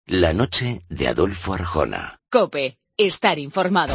La noche de Adolfo Arjona. COPE. Estar informado.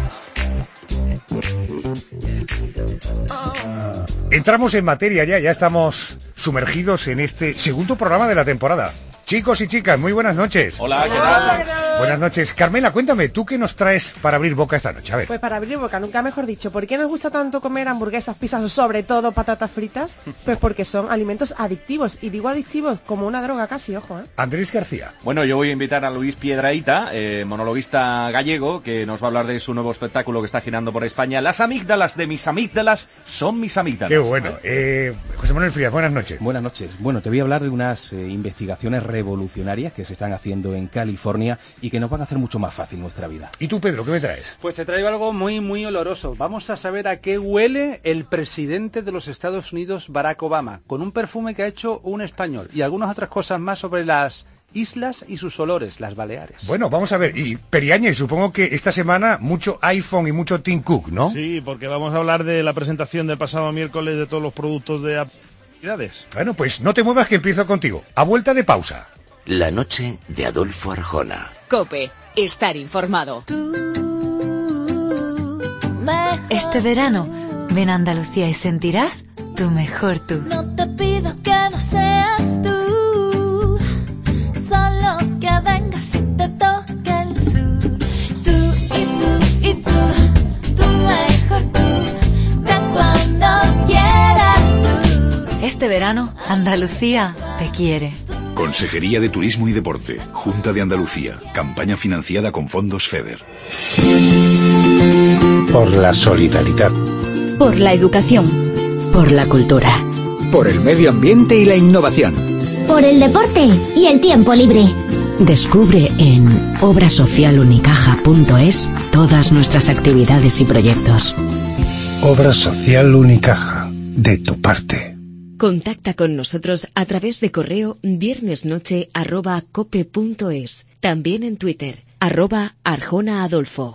Entramos en materia ya estamos sumergidos en este segundo programa de la temporada. Chicos y chicas, muy buenas noches. Hola, ¿qué tal? Buenas noches. Carmela, cuéntame, ¿tú qué nos traes para abrir boca esta noche? A ver. Pues para abrir boca, nunca mejor dicho. ¿Por qué nos gusta tanto comer hamburguesas, pizzas o sobre todo patatas fritas? Pues porque son alimentos adictivos. Y digo adictivos como una droga casi, ojo, ¿eh? Andrés García. Bueno, yo voy a invitar a Luis Piedrahíta, monologuista gallego, que nos va a hablar de su nuevo espectáculo que está girando por España. Las amígdalas de mis amígdalas son mis amígdalas. Qué bueno. José Manuel Frías, buenas noches. Buenas noches. Bueno, te voy a hablar de unas investigaciones revolucionarias que se están haciendo en California y que nos van a hacer mucho más fácil nuestra vida. ¿Y tú, Pedro, qué me traes? Pues te traigo algo muy oloroso. Vamos a saber a qué huele el presidente de los Estados Unidos, Barack Obama, con un perfume que ha hecho un español y algunas otras cosas más sobre las islas y sus olores, las Baleares. Bueno, vamos a ver. Y Periáñez, supongo que esta semana mucho iPhone y mucho Tim Cook, ¿no? Sí, porque vamos a hablar de la presentación del pasado miércoles de todos los productos de Apple. Bueno, pues no te muevas que empiezo contigo. A vuelta de pausa. La noche de Adolfo Arjona. COPE. Estar informado. Este verano, ven a Andalucía y sentirás tu mejor tú. No te pido que no seas tú, solo que vengas y te toque el sur. Tú y tú y tú, tu mejor tú, ven cuando quieras tú. Este verano, Andalucía te quiere. Consejería de Turismo y Deporte, Junta de Andalucía, campaña financiada con fondos FEDER. Por la solidaridad. Por la educación. Por la cultura. Por el medio ambiente y la innovación. Por el deporte y el tiempo libre. Descubre en obrasocialunicaja.es todas nuestras actividades y proyectos. Obra Social Unicaja, de tu parte. Contacta con nosotros a través de correo viernesnoche@cope.es. También en Twitter, @ArjonaAdolfo.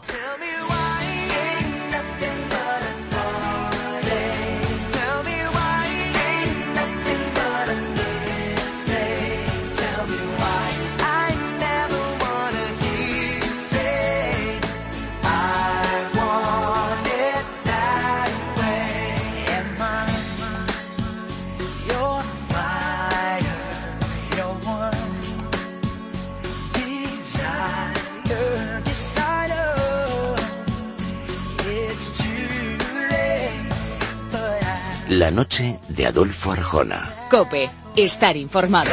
La noche de Adolfo Arjona. COPE. Estar informado.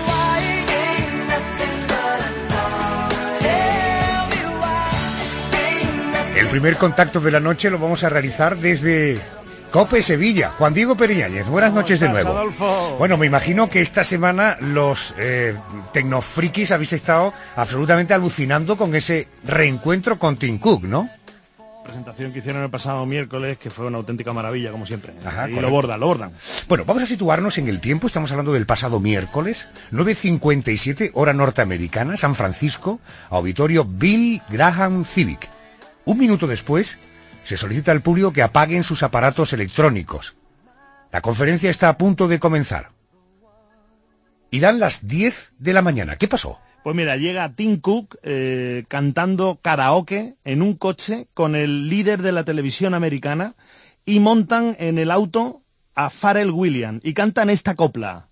El primer contacto de la noche lo vamos a realizar desde COPE Sevilla. Juan Diego Periáñez, buenas noches de nuevo. Adolfo? Bueno, me imagino que esta semana los tecnofrikis habéis estado absolutamente alucinando con ese reencuentro con Tim Cook, ¿no? Presentación que hicieron el pasado miércoles, que fue una auténtica maravilla, como siempre. Ajá, y lo bordan. Bueno, vamos a situarnos en el tiempo. Estamos hablando del pasado miércoles, 9:57, hora norteamericana, San Francisco, auditorio Bill Graham Civic. Un minuto después, se solicita al público que apaguen sus aparatos electrónicos. La conferencia está a punto de comenzar. Y dan las 10 de la mañana. ¿Qué pasó? Pues mira, llega Tim Cook cantando karaoke en un coche con el líder de la televisión americana y montan en el auto a Pharrell Williams y cantan esta copla.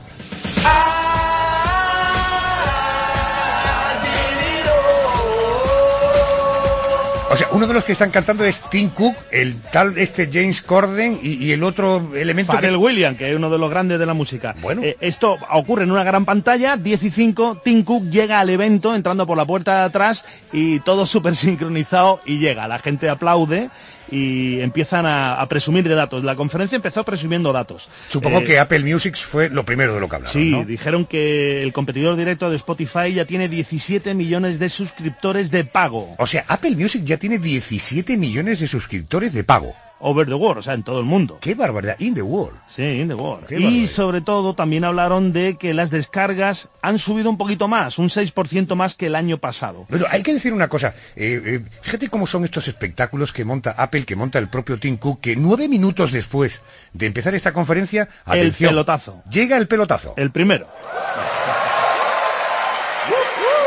O sea, uno de los que están cantando es Tim Cook, el tal James Corden y el otro elemento... Pharrell Williams, que es uno de los grandes de la música. Bueno. Esto ocurre en una gran pantalla, 10:05, Tim Cook llega al evento entrando por la puerta de atrás y todo súper sincronizado y llega. La gente aplaude y empiezan a presumir de datos. La conferencia empezó presumiendo datos. Supongo que Apple Music fue lo primero de lo que hablaron, sí, ¿no? Dijeron que el competidor directo de Spotify ya tiene 17 millones de suscriptores de pago. O sea, Apple Music ya tiene 17 millones de suscriptores de pago. Over the world, o sea, en todo el mundo. ¡Qué barbaridad! In the world. Sí, in the world. Qué y barbaridad. sobre todo también hablaron de que las descargas han subido un poquito más, un 6% más que el año pasado. Bueno, hay que decir una cosa. Fíjate cómo son estos espectáculos que monta Apple, que monta el propio Tim Cook, que 9 minutos después de empezar esta conferencia, atención, el pelotazo. Llega el pelotazo. El primero.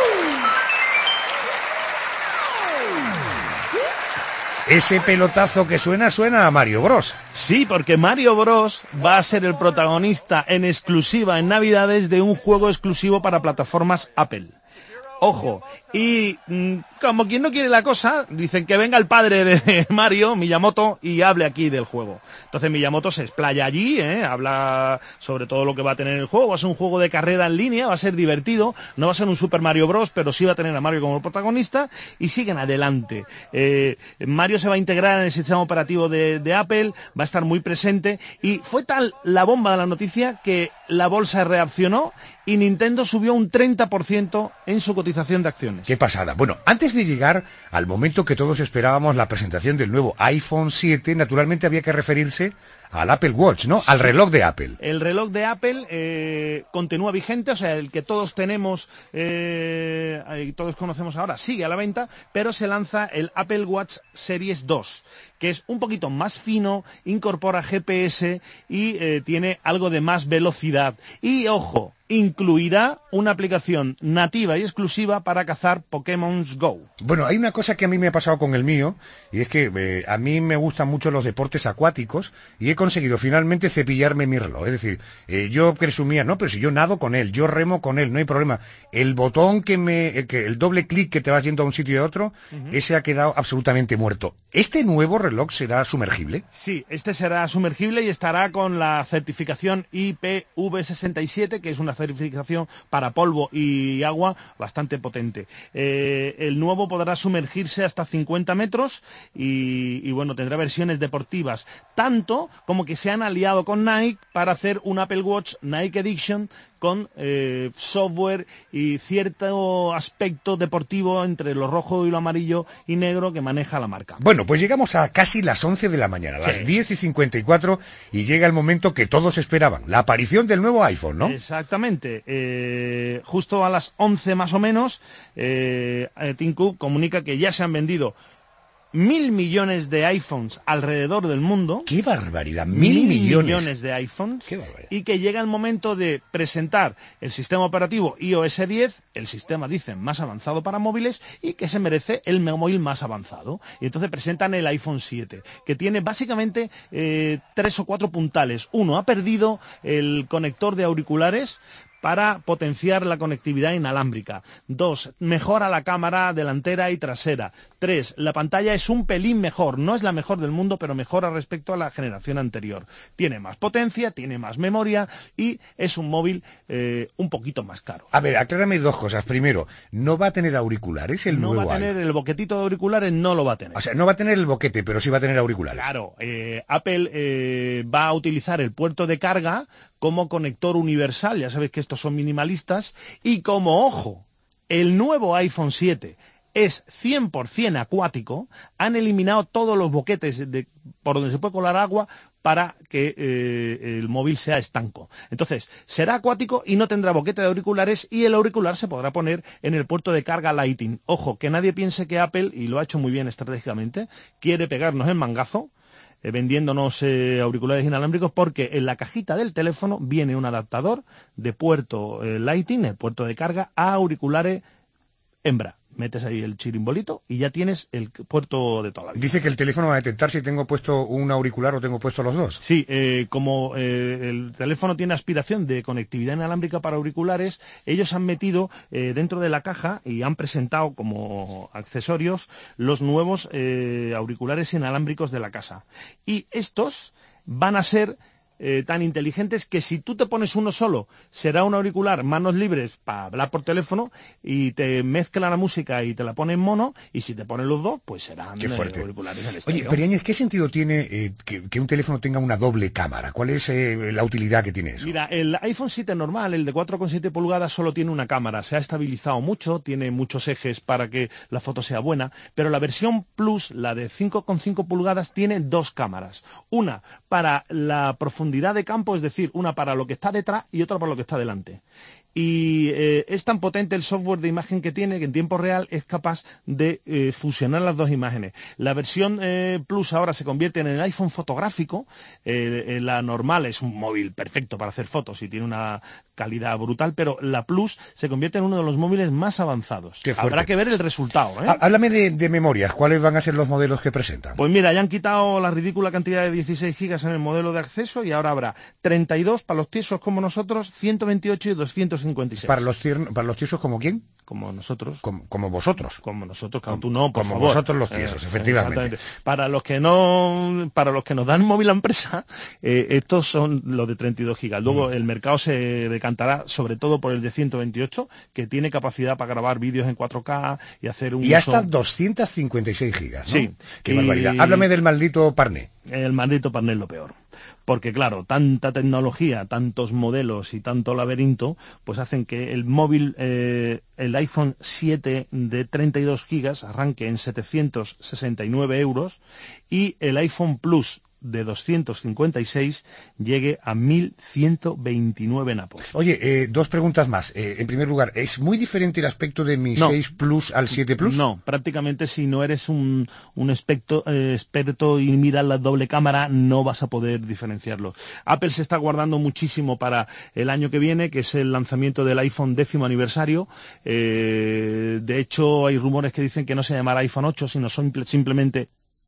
Ese pelotazo que suena a Mario Bros. Sí, porque Mario Bros va a ser el protagonista en exclusiva en Navidades de un juego exclusivo para plataformas Apple. Ojo, y como quien no quiere la cosa, dicen que venga el padre de Mario, Miyamoto, y hable aquí del juego. Entonces Miyamoto se explaya allí, habla sobre todo lo que va a tener el juego. Va a ser un juego de carrera en línea, va a ser divertido, no va a ser un Super Mario Bros, pero sí va a tener a Mario como protagonista, y siguen adelante. Mario se va a integrar en el sistema operativo de Apple, va a estar muy presente, y fue tal la bomba de la noticia que la bolsa reaccionó y Nintendo subió un 30% en su cotización de acciones. Qué pasada. Bueno, antes de llegar al momento que todos esperábamos, la presentación del nuevo iPhone 7, naturalmente había que referirse al Apple Watch, ¿no? Al reloj de Apple. El reloj de Apple continúa vigente, o sea, el que todos tenemos, todos conocemos ahora, sigue a la venta, pero se lanza el Apple Watch Series 2, que es un poquito más fino, incorpora GPS y tiene algo de más velocidad. Y, ojo, incluirá una aplicación nativa y exclusiva para cazar Pokémon Go. Bueno, hay una cosa que a mí me ha pasado con el mío, y es que a mí me gustan mucho los deportes acuáticos, y he conseguido finalmente cepillarme mi reloj. Es decir, yo presumía, no, pero si yo nado con él, yo remo con él, no hay problema. El botón el doble clic que te vas yendo a un sitio y a otro, ese ha quedado absolutamente muerto. ¿Este nuevo reloj será sumergible? Sí, este será sumergible y estará con la certificación IPv67, que es una certificación para polvo y agua bastante potente. El nuevo podrá sumergirse hasta 50 metros y bueno, tendrá versiones deportivas, tanto como que se han aliado con Nike para hacer un Apple Watch Nike Edition con software y cierto aspecto deportivo entre lo rojo y lo amarillo y negro que maneja la marca. Bueno, pues llegamos a casi las 11 de la mañana, las 10:54, y llega el momento que todos esperaban, la aparición del nuevo iPhone, ¿no? Exactamente. Justo a las 11 más o menos, Tim Cook comunica que ya se han vendido 1.000 millones de iPhones alrededor del mundo. ¡Qué barbaridad! 1.000 millones de iPhones. ¡Qué barbaridad! Y que llega el momento de presentar el sistema operativo iOS 10, el sistema, dicen, más avanzado para móviles, y que se merece el móvil más avanzado. Y entonces presentan el iPhone 7, que tiene básicamente 3 o 4 puntales. Uno, ha perdido el conector de auriculares para potenciar la conectividad inalámbrica. 2, mejora la cámara delantera y trasera. 3, la pantalla es un pelín mejor, no es la mejor del mundo, pero mejora respecto a la generación anterior. Tiene más potencia, tiene más memoria y es un móvil un poquito más caro. A ver, aclárame dos cosas. Primero, ¿no va a tener auriculares el nuevo iPhone? No va a tener el boquetito de auriculares, no lo va a tener. O sea, no va a tener el boquete, pero sí va a tener auriculares. Claro, Apple va a utilizar el puerto de carga como conector universal, ya sabéis que estos son minimalistas, y como, ojo, el nuevo iPhone 7 es 100% acuático, han eliminado todos los boquetes por donde se puede colar agua para que el móvil sea estanco. Entonces, será acuático y no tendrá boquete de auriculares, y el auricular se podrá poner en el puerto de carga Lightning. Ojo, que nadie piense que Apple, y lo ha hecho muy bien estratégicamente, quiere pegarnos el mangazo vendiéndonos auriculares inalámbricos, porque en la cajita del teléfono viene un adaptador de puerto Lightning, el puerto de carga, a auriculares hembra. Metes ahí el chirimbolito y ya tienes el puerto de toda la vida. Dice que el teléfono va a detectar si tengo puesto un auricular o tengo puesto los dos. Sí, como el teléfono tiene aspiración de conectividad inalámbrica para auriculares, ellos han metido dentro de la caja y han presentado como accesorios los nuevos auriculares inalámbricos de la casa. Y estos van a ser tan inteligentes que si tú te pones uno solo, será un auricular manos libres para hablar por teléfono y te mezcla la música y te la pone en mono, y si te pones los dos, pues serán auriculares en estéreo. Oye, Periáñez, ¿qué sentido tiene que un teléfono tenga una doble cámara? ¿Cuál es la utilidad que tiene eso? Mira, el iPhone 7 normal, el de 4,7 pulgadas, solo tiene una cámara. Se ha estabilizado mucho, tiene muchos ejes para que la foto sea buena, pero la versión Plus, la de 5,5 pulgadas, tiene 2 cámaras. Una para la profundidad de campo, es decir, una para lo que está detrás y otra para lo que está delante. Y es tan potente el software de imagen que tiene que en tiempo real es capaz de fusionar las dos imágenes. La versión Plus ahora se convierte en el iPhone fotográfico. La normal es un móvil perfecto para hacer fotos y tiene una calidad brutal, pero la Plus se convierte en uno de los móviles más avanzados. Qué fuerte. Habrá que ver el resultado, ¿eh? Háblame de memorias, ¿cuáles van a ser los modelos que presentan? Pues mira, ya han quitado la ridícula cantidad de 16 gigas en el modelo de acceso y ahora habrá 32 para los tiesos como nosotros, 128 y 256. ¿Para los tiesos como quién? Como nosotros. Como vosotros. Como nosotros, claro, tú no, por como favor. Vosotros los tiesos, efectivamente. Para los que nos dan móvil a empresa, estos son los de 32 gigas. Luego el mercado se decantará sobre todo por el de 128, que tiene capacidad para grabar vídeos en 4K y hacer un... Y hasta 256 gigas, ¿no? Sí. Qué barbaridad. Háblame del maldito Parné. El maldito Parné es lo peor. Porque claro, tanta tecnología, tantos modelos y tanto laberinto, pues hacen que el móvil, el iPhone 7 de 32 gigas arranque en 769 euros y el iPhone Plus de 256 llegue a 1.129 napos. Oye, dos preguntas más. En primer lugar, ¿es muy diferente el aspecto de mi 6 Plus al 7 Plus? No, prácticamente si no eres un experto y miras la doble cámara, no vas a poder diferenciarlo. Apple se está guardando muchísimo para el año que viene, que es el lanzamiento del iPhone 10º aniversario. De hecho, hay rumores que dicen que no se llamará iPhone 8, sino simplemente...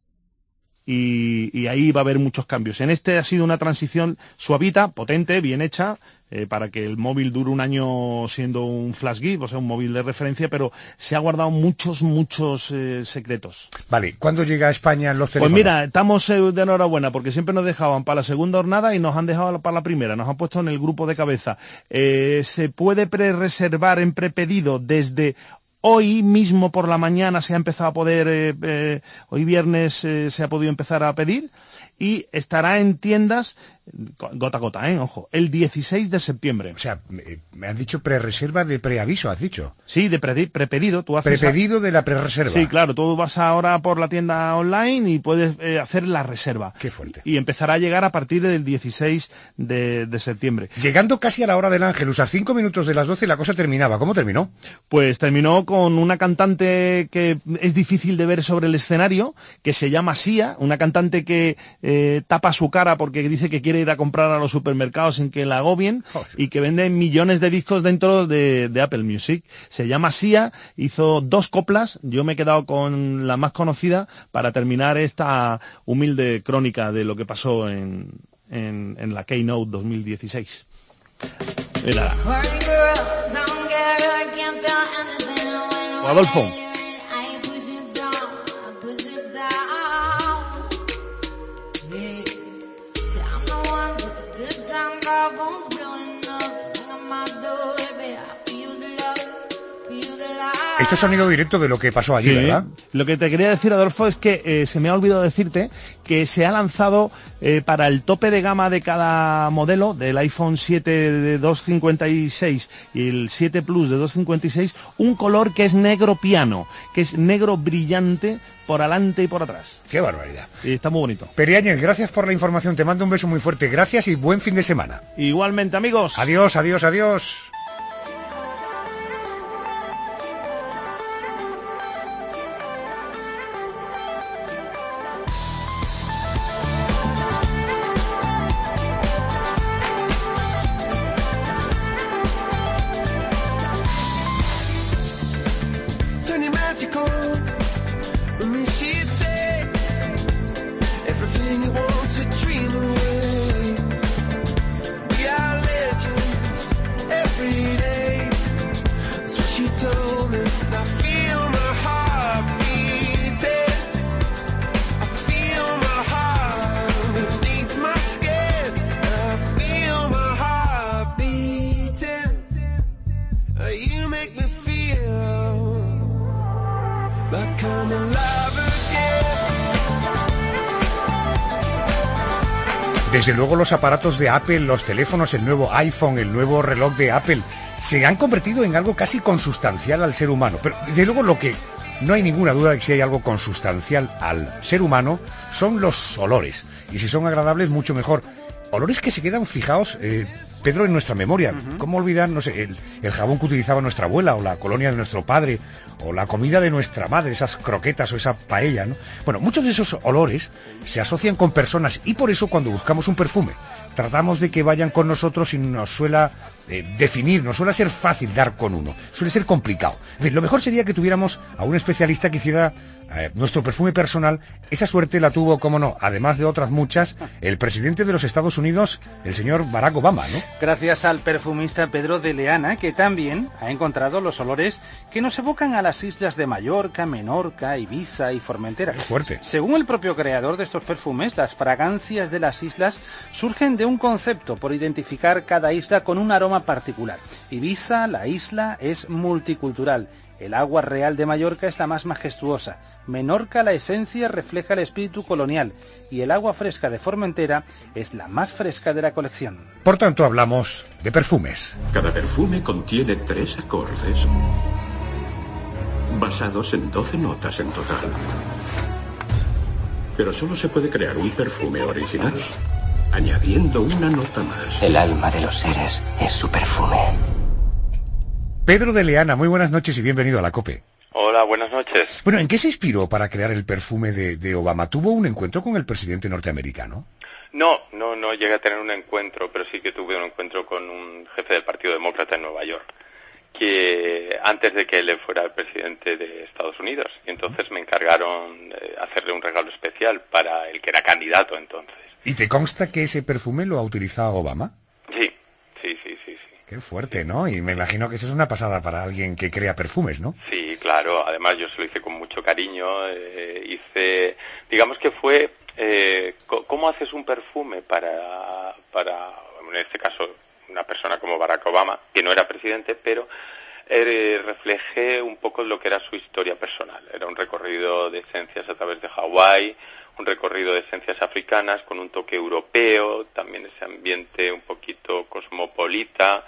Y ahí va a haber muchos cambios. En este ha sido una transición suavita, potente, bien hecha, para que el móvil dure un año siendo un flash gift, o sea, un móvil de referencia, pero se ha guardado muchos secretos. Vale, ¿cuándo llega a España los teléfonos? Pues mira, estamos de enhorabuena, porque siempre nos dejaban para la segunda jornada y nos han dejado para la primera, nos han puesto en el grupo de cabeza. Se puede pre-reservar en prepedido desde... Hoy mismo por la mañana se ha empezado a poder, hoy viernes se ha podido empezar a pedir y estará en tiendas, gota a gota, ojo, el 16 de septiembre. O sea, me han dicho pre-reserva de preaviso, has dicho. Sí, de prepedido. Tú haces prepedido de la pre-reserva. Sí, claro, tú vas ahora por la tienda online y puedes hacer la reserva. Qué fuerte. Y empezará a llegar a partir del 16 de septiembre. Llegando casi a la hora del Ángelus, a 5 minutos de las 12 la cosa terminaba. ¿Cómo terminó? Pues terminó con una cantante que es difícil de ver sobre el escenario, que se llama Sia, una cantante que tapa su cara porque dice que quiere ir a comprar a los supermercados sin que la agobien y que vende millones de discos dentro de Apple Music. Se llama Sia, hizo 2 coplas, yo me he quedado con la más conocida para terminar esta humilde crónica de lo que pasó en la Keynote 2016. Mira. Adolfo. Esto es sonido directo de lo que pasó allí, sí, ¿verdad? Lo que te quería decir, Adolfo, es que se me ha olvidado decirte que se ha lanzado para el tope de gama de cada modelo, del iPhone 7 de 256 y el 7 Plus de 256, un color que es negro piano, que es negro brillante por adelante y por atrás. ¡Qué barbaridad! Y está muy bonito. Periáñez, gracias por la información, te mando un beso muy fuerte, gracias y buen fin de semana. Igualmente, amigos. Adiós, adiós, adiós. Desde luego los aparatos de Apple, los teléfonos, el nuevo iPhone, el nuevo reloj de Apple, se han convertido en algo casi consustancial al ser humano. Pero desde luego lo que no hay ninguna duda de que si hay algo consustancial al ser humano son los olores. Y si son agradables, mucho mejor. Olores que se quedan fijados, Pedro, en nuestra memoria. ¿Cómo olvidar, no sé, el jabón que utilizaba nuestra abuela, o la colonia de nuestro padre, o la comida de nuestra madre, esas croquetas o esa paella, ¿no? Bueno, muchos de esos olores se asocian con personas y por eso cuando buscamos un perfume tratamos de que vayan con nosotros y nos suela definir, no suele ser fácil dar con uno, suele ser complicado. En fin, lo mejor sería que tuviéramos a un especialista que hiciera nuestro perfume personal. Esa suerte la tuvo, cómo no, además de otras muchas, el presidente de los Estados Unidos, el señor Barack Obama, ¿no? Gracias al perfumista Pedro de Leana, que también ha encontrado los olores que nos evocan a las islas de Mallorca, Menorca, Ibiza y Formentera. Qué fuerte. Según el propio creador de estos perfumes, las fragancias de las islas surgen de un concepto por identificar cada isla con un aroma particular. Ibiza, la isla, es multicultural. El agua real de Mallorca es la más majestuosa. Menorca, la esencia, refleja el espíritu colonial. Y el agua fresca de Formentera es la más fresca de la colección. Por tanto, hablamos de perfumes. Cada perfume contiene 3 acordes, basados en 12 notas en total. Pero solo se puede crear un perfume original añadiendo una nota más. El alma de los seres es su perfume. Pedro de Leana, muy buenas noches y bienvenido a la COPE. Hola, buenas noches. Bueno, ¿en qué se inspiró para crear el perfume de Obama? ¿Tuvo un encuentro con el presidente norteamericano? No llegué a tener un encuentro, pero sí que tuve un encuentro con un jefe del Partido Demócrata en Nueva York, que antes de que él fuera el presidente de Estados Unidos, y entonces me encargaron hacerle un regalo especial para el que era candidato entonces. ¿Y te consta que ese perfume lo ha utilizado Obama? Sí. Qué fuerte, ¿no? Y me imagino que eso es una pasada para alguien que crea perfumes, ¿no? Sí, claro. Además, yo se lo hice con mucho cariño. Digamos que fue, ¿cómo haces un perfume para, en este caso, una persona como Barack Obama, que no era presidente, pero reflejé un poco lo que era su historia personal. Era un recorrido de esencias a través de Hawái, un recorrido de esencias africanas con un toque europeo, también ese ambiente un poquito cosmopolita,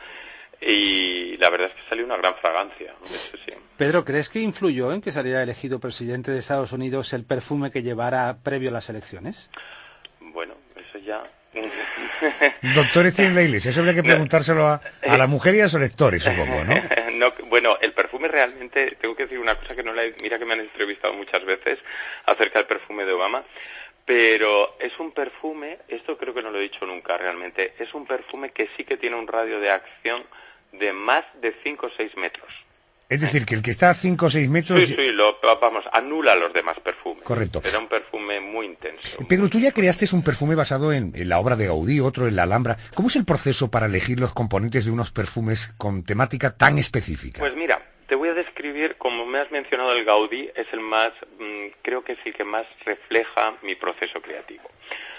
y la verdad es que salió una gran fragancia, eso sí. Pedro, ¿crees que influyó en que saliera elegido presidente de Estados Unidos el perfume que llevara previo a las elecciones? Bueno, eso ya... Doctores tienen la iglesia, eso habría que preguntárselo a la mujer y a sus lectores, supongo, ¿no? Bueno, el perfume realmente, tengo que decir una cosa que mira que me han entrevistado muchas veces acerca del perfume de Obama, pero es un perfume, esto creo que no lo he dicho nunca realmente, es un perfume que sí que tiene un radio de acción de más de 5 o 6 metros. Es decir, que el que está a 5 o 6 metros... Sí, anula los demás perfumes. Correcto. Era un perfume muy intenso. Pedro, tú ya creaste un perfume basado en la obra de Gaudí, otro en la Alhambra. ¿Cómo es el proceso para elegir los componentes de unos perfumes con temática tan específica? Pues mira, te voy a describir, como me has mencionado, el Gaudí es el más, creo que es el que más refleja mi proceso creativo.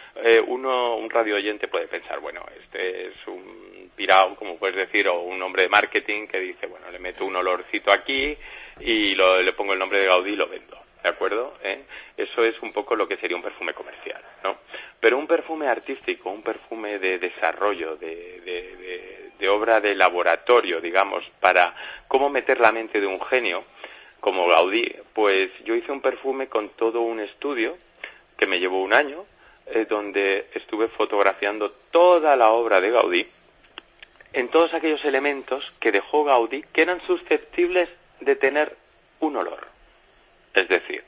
Un radio oyente puede pensar, bueno, este es un pirao, como puedes decir, o un hombre de marketing que dice, bueno, le meto un olorcito aquí y le pongo el nombre de Gaudí y lo vendo, ¿de acuerdo? Eso es un poco lo que sería un perfume comercial, ¿no? Pero un perfume artístico, un perfume de desarrollo, de obra de laboratorio, digamos, para cómo meter la mente de un genio, como Gaudí, pues yo hice un perfume con todo un estudio que me llevó un año, donde estuve fotografiando toda la obra de Gaudí en todos aquellos elementos que dejó Gaudí que eran susceptibles de tener un olor. Es decir,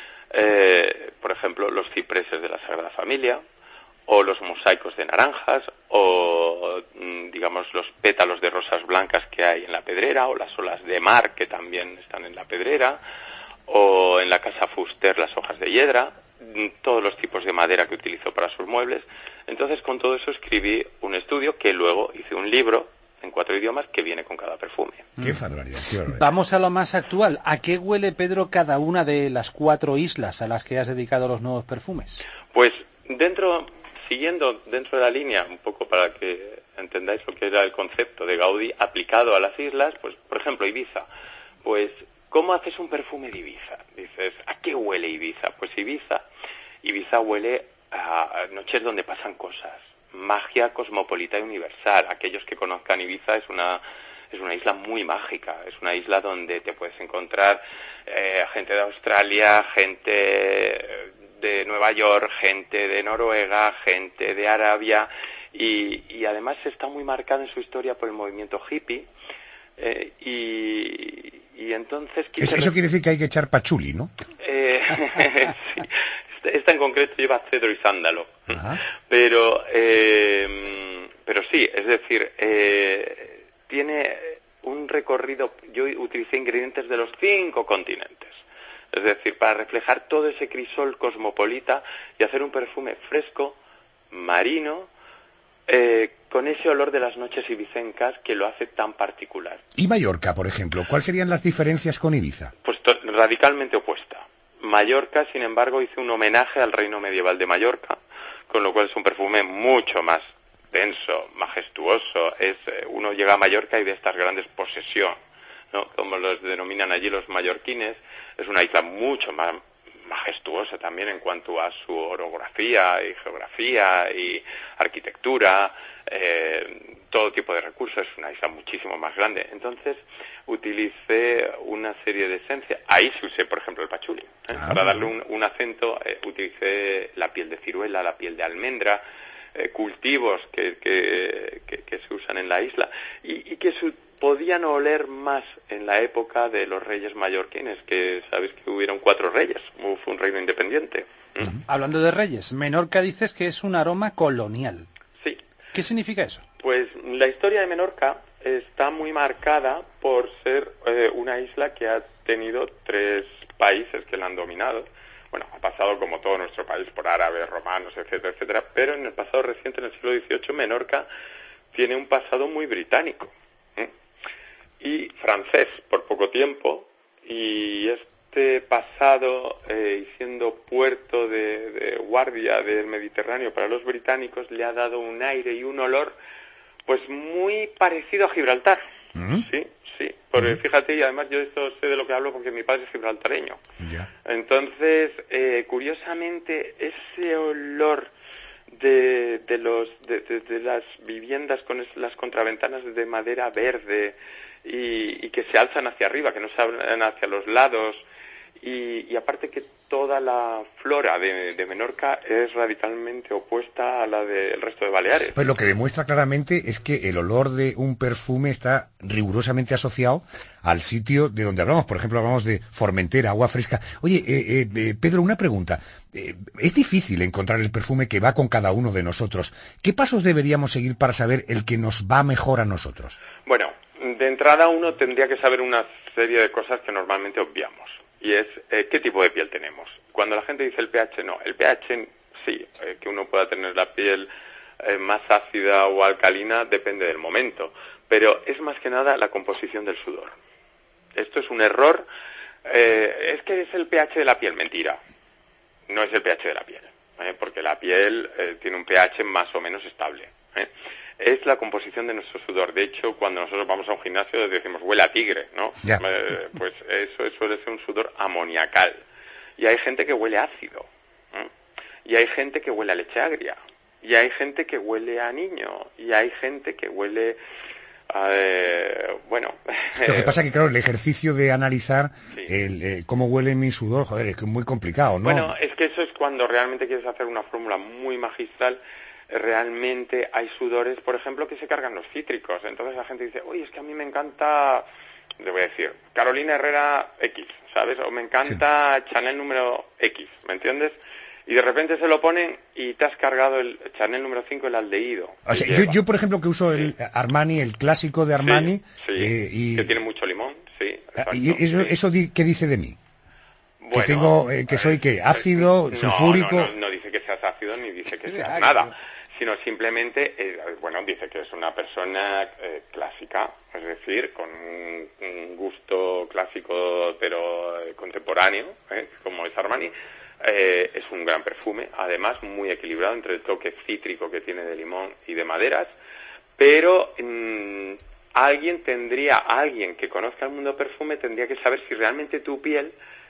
por ejemplo, los cipreses de la Sagrada Familia, o los mosaicos de naranjas, o digamos los pétalos de rosas blancas que hay en la Pedrera, o las olas de mar que también están en la Pedrera, o en la Casa Fuster las hojas de hiedra, todos los tipos de madera que utilizó para sus muebles. Entonces, con todo eso escribí un estudio que luego hice un libro en 4 idiomas que viene con cada perfume. Qué barbaridad, qué barbaridad. Vamos a lo más actual. ¿A qué huele, Pedro, cada una de las 4 islas a las que has dedicado los nuevos perfumes? Pues siguiendo dentro de la línea, un poco para que entendáis lo que era el concepto de Gaudí aplicado a las islas, pues por ejemplo Ibiza, pues ¿cómo haces un perfume de Ibiza? Dices, ¿a qué huele Ibiza? Pues Ibiza huele a noches donde pasan cosas, magia cosmopolita y universal. Aquellos que conozcan Ibiza es una isla muy mágica, es una isla donde te puedes encontrar gente de Australia, gente de Nueva York, gente de Noruega, gente de Arabia, y además está muy marcada en su historia por el movimiento hippie, y entonces... Eso quiere decir que hay que echar pachuli, ¿no? Sí. Esta en concreto lleva cedro y sándalo. Pero sí, es decir, tiene un recorrido, yo utilicé ingredientes de los 5 continentes. Es decir, para reflejar todo ese crisol cosmopolita y hacer un perfume fresco, marino, con ese olor de las noches ibicencas que lo hace tan particular. ¿Y Mallorca, por ejemplo? ¿Cuáles serían las diferencias con Ibiza? Pues radicalmente opuesta. Mallorca, sin embargo, hizo un homenaje al reino medieval de Mallorca, con lo cual es un perfume mucho más denso, majestuoso. Uno llega a Mallorca y ve estas grandes posesiones, ¿no? Como los denominan allí los mallorquines. Es una isla mucho más majestuosa también en cuanto a su orografía y geografía y arquitectura, todo tipo de recursos. Es una isla muchísimo más grande. Entonces utilicé una serie de esencias. Ahí se usé, por ejemplo, el pachuli. Para darle un acento, utilicé la piel de ciruela, la piel de almendra, cultivos que se usan en la isla y que podían oler más en la época de los reyes mallorquines, que sabéis que hubieron 4 reyes, fue un reino independiente. Hablando de reyes, Menorca dices que es un aroma colonial. Sí. ¿Qué significa eso? Pues la historia de Menorca está muy marcada por ser una isla que ha tenido 3 países que la han dominado. Bueno, ha pasado como todo nuestro país por árabes, romanos, etcétera, etcétera, pero en el pasado reciente, en el siglo XVIII, Menorca tiene un pasado muy británico y francés por poco tiempo, y este pasado, y siendo puerto de guardia del Mediterráneo para los británicos, le ha dado un aire y un olor pues muy parecido a Gibraltar. Sí, porque fíjate, y además yo esto sé de lo que hablo porque mi padre es gibraltareño. Entonces, curiosamente, ese olor de las viviendas con las contraventanas de madera verde y que se alzan hacia arriba, que no se abren hacia los lados, y aparte que toda la flora de Menorca es radicalmente opuesta a la del resto de Baleares. Pues lo que demuestra claramente es que el olor de un perfume está rigurosamente asociado al sitio de donde hablamos. Por ejemplo, hablamos de Formentera, agua fresca. Oye, Pedro, una pregunta. Es difícil encontrar el perfume que va con cada uno de nosotros. ¿Qué pasos deberíamos seguir para saber el que nos va mejor a nosotros? Bueno, de entrada uno tendría que saber una serie de cosas que normalmente obviamos. Y es qué tipo de piel tenemos. Cuando la gente dice el pH, no. El pH, sí, que uno pueda tener la piel más ácida o alcalina, depende del momento. Pero es más que nada la composición del sudor. Esto es un error. Es que es el pH de la piel. Mentira. No es el pH de la piel. Porque la piel tiene un pH más o menos estable. Es la composición de nuestro sudor. De hecho, cuando nosotros vamos a un gimnasio decimos huele a tigre, ¿no? Pues eso suele ser un sudor amoniacal. Y hay gente que huele ácido. Y hay gente que huele a leche agria. Y hay gente que huele a niño. Y hay gente que huele bueno. Lo que pasa es que, claro, el ejercicio de analizar cómo huele mi sudor, joder, es que es muy complicado, ¿no? Bueno, es que eso es cuando realmente quieres hacer una fórmula muy magistral. Realmente hay sudores, por ejemplo, que se cargan los cítricos. Entonces la gente dice, oye, es que a mí me encanta, le voy a decir, Carolina Herrera X, ¿sabes? O me encanta Chanel número X, ¿me entiendes? Y de repente se lo ponen y te has cargado el Chanel número 5, el aldehído. O sea, yo, por ejemplo, que uso el Armani, el clásico de Armani. Que tiene mucho limón, sí. Exacto, ¿Y eso qué dice de mí? Bueno, que tengo, que soy, ¿qué? ¿Ácido? ¿Sulfúrico? No dice que seas ácido ni dice que seas nada. Sino simplemente, dice que es una persona clásica, es decir, con un gusto clásico pero contemporáneo, como es Armani. Es un gran perfume, además muy equilibrado entre el toque cítrico que tiene de limón y de maderas, pero alguien que conozca el mundo del perfume tendría que saber si realmente tu piel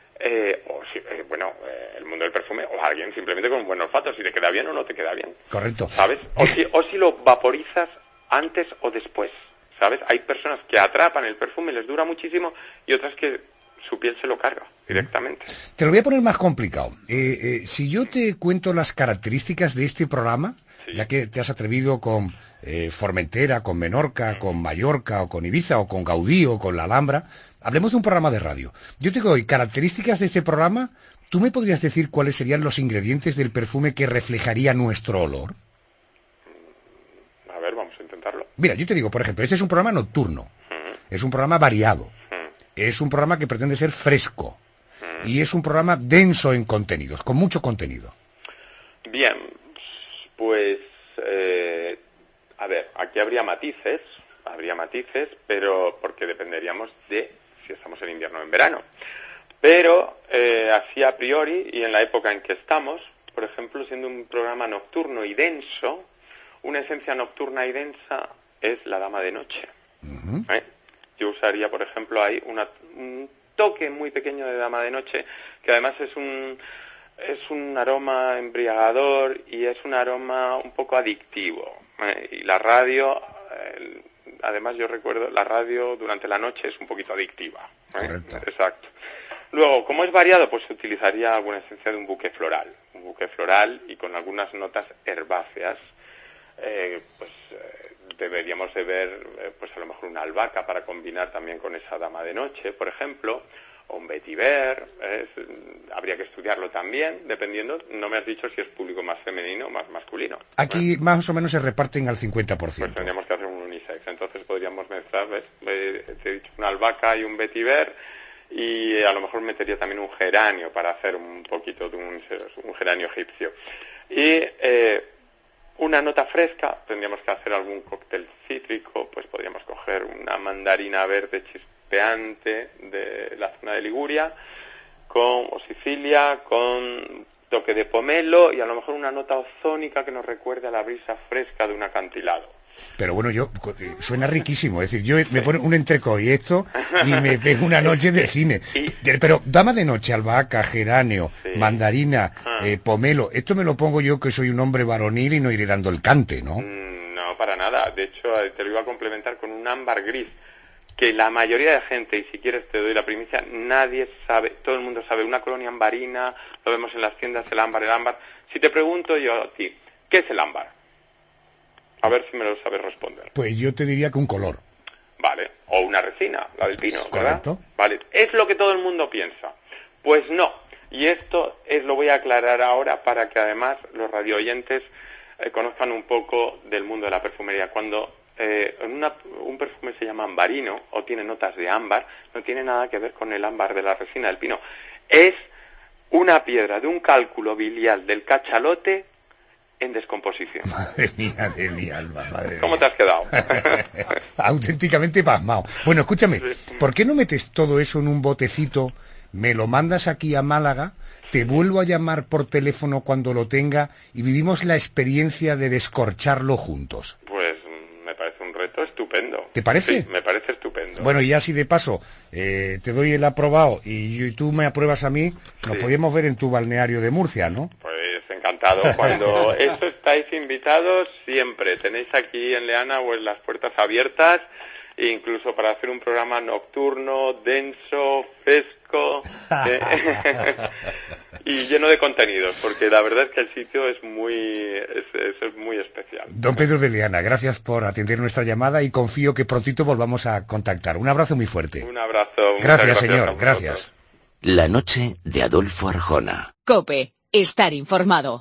el mundo del perfume, o alguien simplemente con un buen olfato, si te queda bien o no te queda bien. Correcto. ¿Sabes? O si lo vaporizas antes o después, ¿sabes? Hay personas que atrapan el perfume, les dura muchísimo, y otras que su piel se lo carga directamente. Te lo voy a poner más complicado. Si yo te cuento las características de este programa, ya que te has atrevido con Formentera, con Menorca, con Mallorca, o con Ibiza, o con Gaudí, o con la Alhambra, hablemos de un programa de radio. Yo te doy características de este programa. ¿Tú me podrías decir cuáles serían los ingredientes del perfume que reflejaría nuestro olor? A ver, vamos a intentarlo. Mira, yo te digo, por ejemplo, este es un programa nocturno, es un programa variado, es un programa que pretende ser fresco y es un programa denso en contenidos, con mucho contenido. Bien, pues, a ver, aquí habría matices, pero porque dependeríamos de si estamos en invierno o en verano. Pero así a priori, y en la época en que estamos, por ejemplo, siendo un programa nocturno y denso, una esencia nocturna y densa es La Dama de Noche. Yo usaría, por ejemplo, ahí un toque muy pequeño de Dama de Noche, que además es un aroma embriagador y es un aroma un poco adictivo. Y la radio, además yo recuerdo, la radio durante la noche es un poquito adictiva. Correcto. Exacto. Luego, como es variado, pues se utilizaría alguna esencia de un buque floral y con algunas notas herbáceas. Deberíamos de ver, pues a lo mejor una albahaca para combinar también con esa Dama de Noche, por ejemplo, o un vetiver. Habría que estudiarlo también, dependiendo. No me has dicho si es público más femenino o más masculino. Aquí más o menos se reparten al 50%. Pues tendríamos que hacer un unisex. Entonces podríamos mezclar, ¿ves? Te he dicho una albahaca y un vetiver. Y a lo mejor metería también un geranio para hacer un poquito de un geranio egipcio. Y una nota fresca, tendríamos que hacer algún cóctel cítrico, pues podríamos coger una mandarina verde chispeante de la zona de Liguria, o Sicilia, con toque de pomelo y a lo mejor una nota ozónica que nos recuerde a la brisa fresca de un acantilado. Pero bueno, suena riquísimo, es decir, yo me pongo un entrecot y esto y me pego una noche de cine. Pero Dama de Noche, albahaca, geranio, mandarina, pomelo, esto me lo pongo yo que soy un hombre varonil y no iré dando el cante, ¿no? No, para nada. De hecho, te lo iba a complementar con un ámbar gris, que la mayoría de gente, y si quieres te doy la primicia, nadie sabe, todo el mundo sabe, una colonia ambarina, lo vemos en las tiendas, el ámbar. Si te pregunto yo a ti, ¿qué es el ámbar? A ver si me lo sabes responder. Pues yo te diría que un color. Vale, o una resina, la del pino, ¿verdad? Correcto. Vale, es lo que todo el mundo piensa. Pues no, y esto lo voy a aclarar ahora para que además los radioyentes conozcan un poco del mundo de la perfumería. Cuando un perfume se llama ambarino o tiene notas de ámbar, no tiene nada que ver con el ámbar de la resina del pino. Es una piedra de un cálculo biliar del cachalote en descomposición. Madre mía de mi alma, madre mía. ¿Cómo te has quedado? Auténticamente pasmado. Bueno, escúchame, ¿por qué no metes todo eso en un botecito, me lo mandas aquí a Málaga, te vuelvo a llamar por teléfono cuando lo tenga y vivimos la experiencia de descorcharlo juntos? Pues me parece un reto estupendo. ¿Te parece? Sí, me parece estupendo. Bueno, y así de paso, te doy el aprobado y tú me apruebas a mí, nos podíamos ver en tu balneario de Murcia, ¿no? Pues encantado. Cuando eso estáis invitados, siempre. Tenéis aquí en Leana pues las puertas abiertas, e incluso para hacer un programa nocturno, denso, fresco y lleno de contenidos, porque la verdad es que el sitio es muy especial. Don Pedro de Leana, gracias por atender nuestra llamada y confío que prontito volvamos a contactar. Un abrazo muy fuerte. Un abrazo. Gracias, señor. Gracias. La noche de Adolfo Arjona. COPE. Estar informado.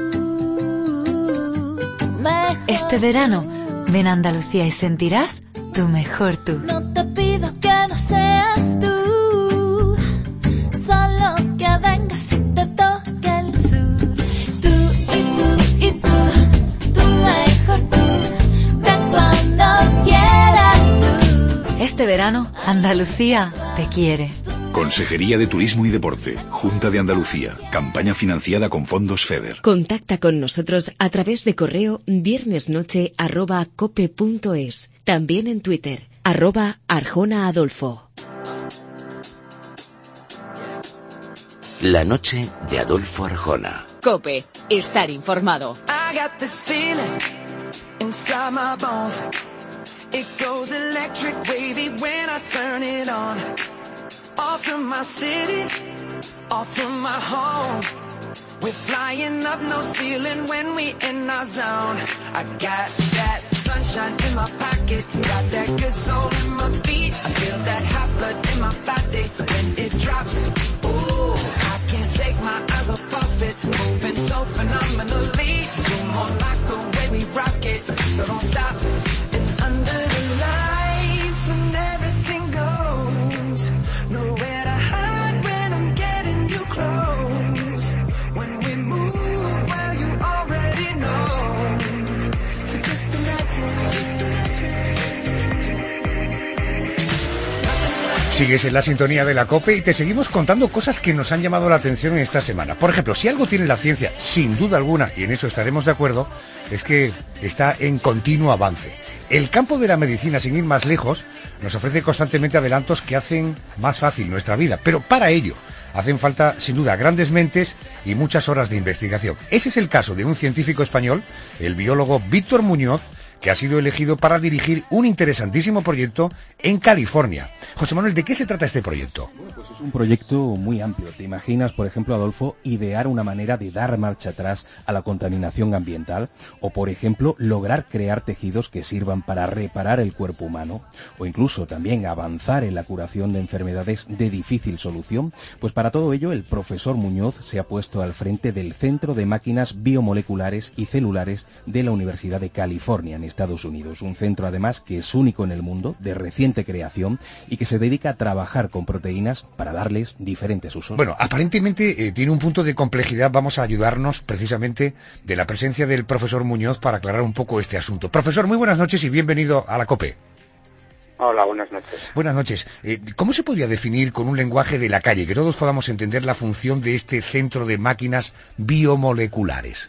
Este verano, ven a Andalucía y sentirás tu mejor tú. No te pido que no seas tú, solo que vengas y te toque el sur. Tu mejor tú, ven cuando quieras tú. Este verano, Andalucía te quiere. Consejería de Turismo y Deporte, Junta de Andalucía, campaña financiada con fondos FEDER. Contacta con nosotros a través de correo viernesnoche@cope.es. También en Twitter, @ArjonaAdolfo. La noche de Adolfo Arjona. COPE. Estar informado. I got this feeling inside my bones. It goes electric wavy when I turn it on. Off from my city, off from my home. We're flying up, no ceiling when we in our zone. I got that sunshine in my pocket, got that good soul in my feet. I feel that hot blood in my body when it drops. Ooh, I can't take my eyes off of it, moving so phenomenally. You're more like the way we rock it, so don't stop. It's Sigues en la sintonía de la COPE y te seguimos contando cosas que nos han llamado la atención en esta semana. Por ejemplo, si algo tiene la ciencia, sin duda alguna, y en eso estaremos de acuerdo, es que está en continuo avance. El campo de la medicina, sin ir más lejos, nos ofrece constantemente adelantos que hacen más fácil nuestra vida, pero para ello hacen falta, sin duda, grandes mentes y muchas horas de investigación. Ese es el caso de un científico español, el biólogo Víctor Muñoz, que ha sido elegido para dirigir un interesantísimo proyecto en California. José Manuel, ¿de qué se trata este proyecto? Bueno, pues es un proyecto muy amplio. ¿Te imaginas, por ejemplo, Adolfo, idear una manera de dar marcha atrás a la contaminación ambiental? O, por ejemplo, lograr crear tejidos que sirvan para reparar el cuerpo humano. O incluso también avanzar en la curación de enfermedades de difícil solución. Pues para todo ello, el profesor Muñoz se ha puesto al frente del Centro de Máquinas Biomoleculares y Celulares de la Universidad de California, en Estados Unidos. Un centro, además, que es único en el mundo, de reciente creación, y que se dedica a trabajar con proteínas para darles diferentes usos. Bueno, aparentemente tiene un punto de complejidad. Vamos a ayudarnos precisamente de la presencia del profesor Muñoz para aclarar un poco este asunto. Profesor, muy buenas noches y bienvenido a la COPE. Hola, buenas noches. Buenas noches. ¿Cómo se podría definir con un lenguaje de la calle, que todos podamos entender la función de este centro de máquinas biomoleculares?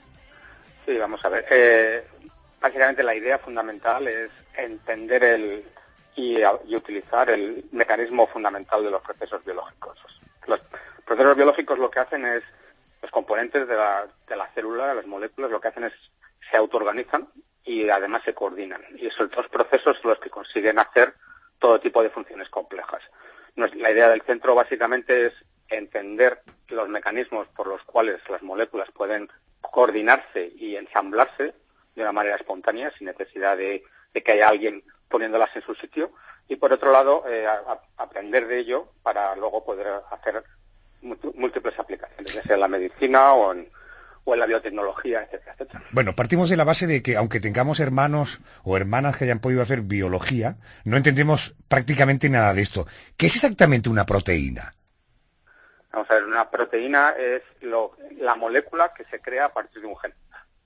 Sí, vamos a ver. Básicamente la idea fundamental es entender y utilizar el mecanismo fundamental de los procesos biológicos. Los procesos biológicos lo que hacen es, los componentes de la célula, las moléculas, lo que hacen es se autoorganizan y además se coordinan. Y esos dos procesos son los que consiguen hacer todo tipo de funciones complejas. La idea del centro básicamente es entender los mecanismos por los cuales las moléculas pueden coordinarse y ensamblarse de una manera espontánea, sin necesidad de que haya alguien poniéndolas en su sitio, y por otro lado, aprender de ello para luego poder hacer múltiples aplicaciones, ya sea en la medicina o en la biotecnología, etcétera, etcétera. Bueno, partimos de la base de que aunque tengamos hermanos o hermanas que hayan podido hacer biología, no entendemos prácticamente nada de esto. ¿Qué es exactamente una proteína? Vamos a ver, una proteína es la molécula que se crea a partir de un gen.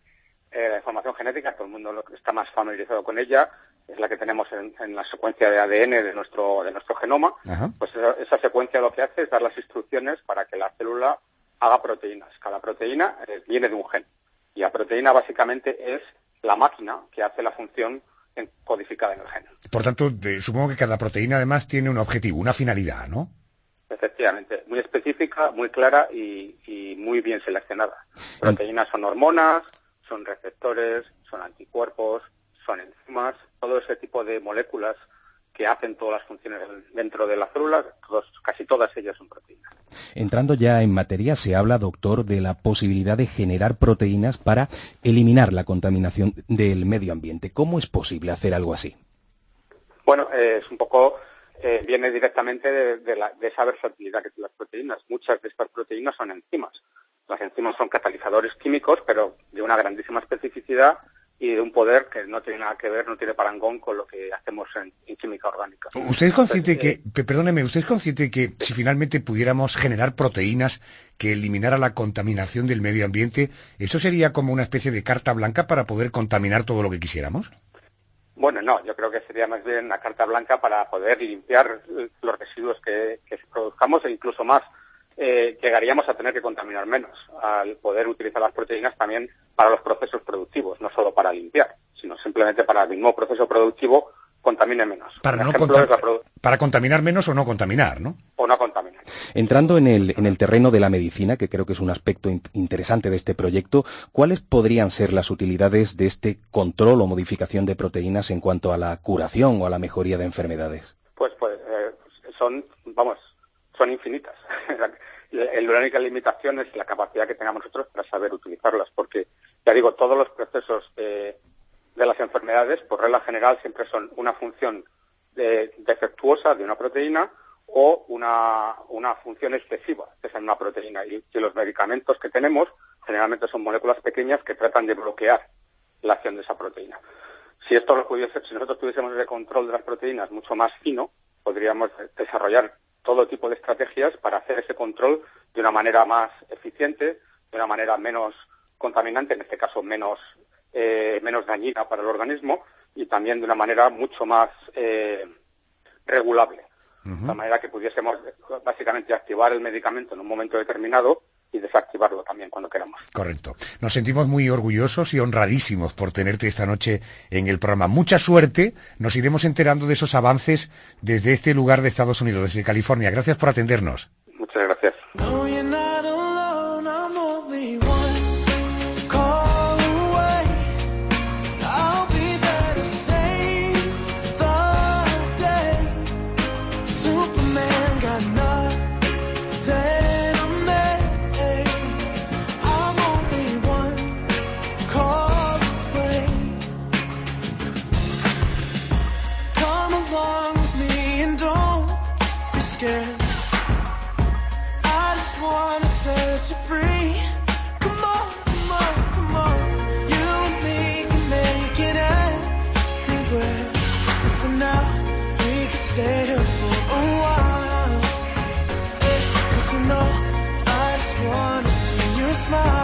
La información genética, todo el mundo está más familiarizado con ella, es la que tenemos en la secuencia de ADN de nuestro genoma. Ajá. Pues esa secuencia lo que hace es dar las instrucciones para que la célula haga proteínas. Cada proteína viene de un gen. Y la proteína básicamente es la máquina que hace la función codificada en el gen. Por tanto, supongo que cada proteína además tiene un objetivo, una finalidad, ¿no? Efectivamente, muy específica, muy clara y muy bien seleccionada. Proteínas son hormonas, son receptores, son anticuerpos, son enzimas, todo ese tipo de moléculas que hacen todas las funciones dentro de la célula, casi todas ellas son proteínas. Entrando ya en materia, se habla, doctor, de la posibilidad de generar proteínas para eliminar la contaminación del medio ambiente. ¿Cómo es posible hacer algo así? Bueno, es un poco, viene directamente de esa versatilidad que tienen las proteínas. Muchas de estas proteínas son enzimas. Las enzimas son catalizadores químicos, pero de una grandísima especificidad y de un poder que no tiene nada que ver, no tiene parangón con lo que hacemos en química orgánica. ¿Usted es consciente usted es consciente que si finalmente pudiéramos generar proteínas que eliminara la contaminación del medio ambiente, eso sería como una especie de carta blanca para poder contaminar todo lo que quisiéramos? Bueno, no, yo creo que sería más bien una carta blanca para poder limpiar los residuos que produzcamos e incluso más. Llegaríamos a tener que contaminar menos al poder utilizar las proteínas también para los procesos productivos, no solo para limpiar, sino simplemente para el mismo proceso productivo contamine menos. Para contaminar menos o no contaminar, ¿no? O no contaminar. Entrando en el terreno de la medicina, que creo que es un aspecto interesante de este proyecto, ¿cuáles podrían ser las utilidades de este control o modificación de proteínas en cuanto a la curación o a la mejoría de enfermedades? Pues son infinitas. La única limitación es la capacidad que tengamos nosotros para saber utilizarlas, porque, ya digo, todos los procesos de las enfermedades, por regla general, siempre son una función defectuosa de una proteína o una función excesiva de esa misma proteína. Y los medicamentos que tenemos generalmente son moléculas pequeñas que tratan de bloquear la acción de esa proteína. Si nosotros tuviésemos el control de las proteínas mucho más fino, podríamos desarrollar todo tipo de estrategias para hacer ese control de una manera más eficiente, de una manera menos contaminante, en este caso menos dañina para el organismo, y también de una manera mucho más regulable. de manera que pudiésemos básicamente activar el medicamento en un momento determinado y desactivarlo también cuando queramos. Correcto. Nos sentimos muy orgullosos y honradísimos por tenerte esta noche en el programa. Mucha suerte. Nos iremos enterando de esos avances desde este lugar de Estados Unidos, desde California. Gracias por atendernos. Muchas gracias. No, you're not alone, I'm only one call away. I'll be there to save the day. Superman got nothing on me. I'm only one call away. Come along with me and don't be scared. Wanna set you free. Come on, come on, come on. You and me can make it anywhere. And for now, we can stay here for a while. 'Cause you know, I just wanna see you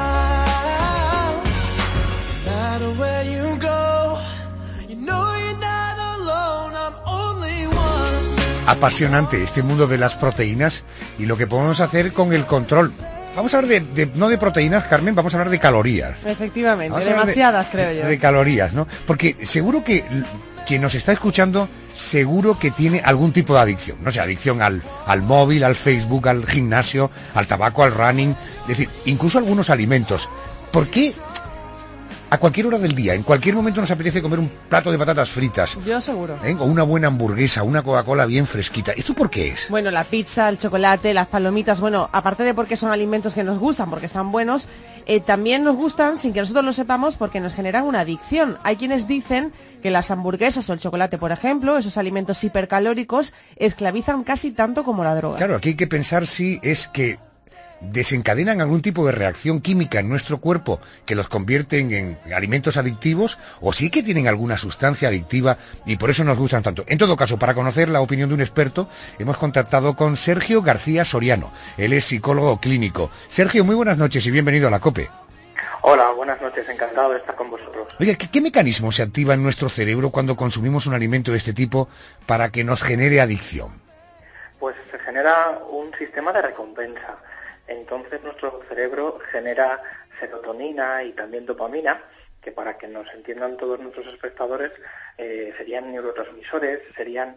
smile. No matter where you go, you know you're not alone. I'm only one. Apasionante este mundo de las proteínas y lo que podemos hacer con el control. Vamos a hablar no de proteínas, Carmen, vamos a hablar de calorías. Efectivamente, demasiadas creo yo. De calorías, ¿no? Porque seguro que quien nos está escuchando, seguro que tiene algún tipo de adicción. No sé, adicción al móvil, al Facebook, al gimnasio, al tabaco, al running. Es decir, incluso algunos alimentos. ¿Por qué a cualquier hora del día, en cualquier momento nos apetece comer un plato de patatas fritas? Yo seguro. O una buena hamburguesa, una Coca-Cola bien fresquita. ¿Esto por qué es? Bueno, la pizza, el chocolate, las palomitas, bueno, aparte de porque son alimentos que nos gustan, porque están buenos, también nos gustan, sin que nosotros lo sepamos, porque nos generan una adicción. Hay quienes dicen que las hamburguesas o el chocolate, por ejemplo, esos alimentos hipercalóricos, esclavizan casi tanto como la droga. Claro, aquí hay que pensar si es que desencadenan algún tipo de reacción química en nuestro cuerpo que los convierten en alimentos adictivos, o sí que tienen alguna sustancia adictiva y por eso nos gustan tanto. En todo caso, para conocer la opinión de un experto, hemos contactado con Sergio García Soriano. Él es psicólogo clínico. Sergio, muy buenas noches y bienvenido a la COPE. Hola, buenas noches, encantado de estar con vosotros. Oye, ¿qué mecanismo se activa en nuestro cerebro cuando consumimos un alimento de este tipo para que nos genere adicción? Pues se genera un sistema de recompensa. Entonces nuestro cerebro genera serotonina y también dopamina, que para que nos entiendan todos nuestros espectadores, serían neurotransmisores, serían